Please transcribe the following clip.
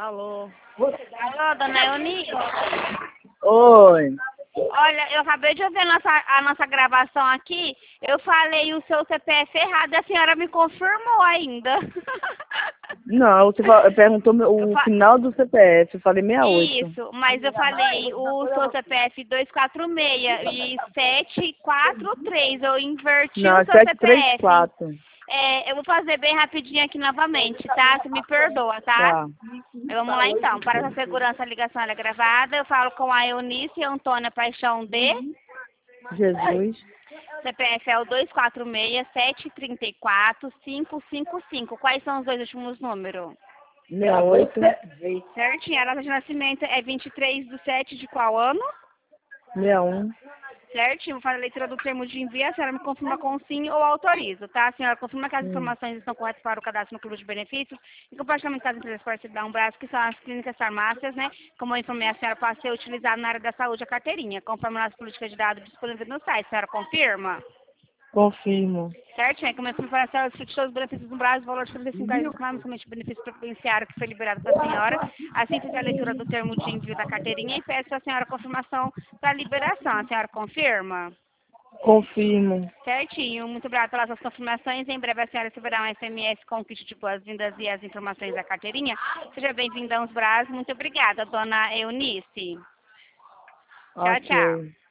Alô? Alô, dona Eunice? Oi. Olha, eu acabei de ouvir a nossa gravação aqui. Eu falei o seu CPF errado e a senhora me confirmou ainda. Não, você perguntou o final do CPF, eu falei 68. Isso, mas eu falei o seu CPF 246 e 743. Eu inverti Não, o é seu CPF. 734. Eu vou fazer bem rapidinho aqui novamente, tá? Você me perdoa, tá? Tá. Vamos lá então. Para essa segurança, a ligação é gravada. Eu falo com a Eunice Antônia Paixão de. Jesus. CPF é o 246-734-555. Quais são os dois últimos números? 68. Certinho. A data de nascimento é 23/7 de qual ano? 61. Certinho. Vou fazer a leitura do termo de envio. A senhora me confirma com sim ou autorizo, tá? A senhora confirma que as informações estão corretas para o cadastro no clube de benefícios e compartilhamento das empresas parceiras da Umbras, que são as clínicas farmácias, né? Como eu informei, a senhora pode ser utilizada na área da saúde a carteirinha, conforme as políticas de dados disponíveis no site. A senhora confirma? Confirmo. Certinho, como eu falei para a senhora, os todos os benefícios do Brasil, o valor de 35 reais, somente o benefício previdenciário que foi liberado para a senhora. Assim fiz a leitura do termo de envio da carteirinha e peço à senhora a confirmação da liberação. A senhora confirma? Confirmo. Certinho, muito obrigada pelas suas confirmações. Em breve a senhora receberá um SMS com o kit de boas-vindas e as informações da carteirinha. Seja bem-vinda aos Brasil. Muito obrigada, dona Eunice. Tchau, Ok. tchau.